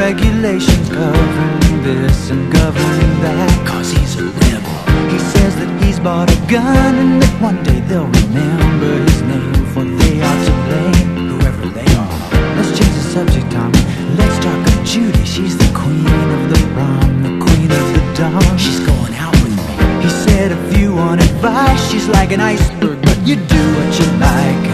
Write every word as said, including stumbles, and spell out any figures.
regulations governing this and governing that, 'cause he's a rebel. He says that he's bought a gun and that one day they'll remember his name, for they are to blame, whoever they are. Let's change the subject, Tommy. Let's talk of Judy. She's the queen of the prom, the queen of the dawn. She's going out with me. He said if you want advice, she's like an iceberg, but you do what you like.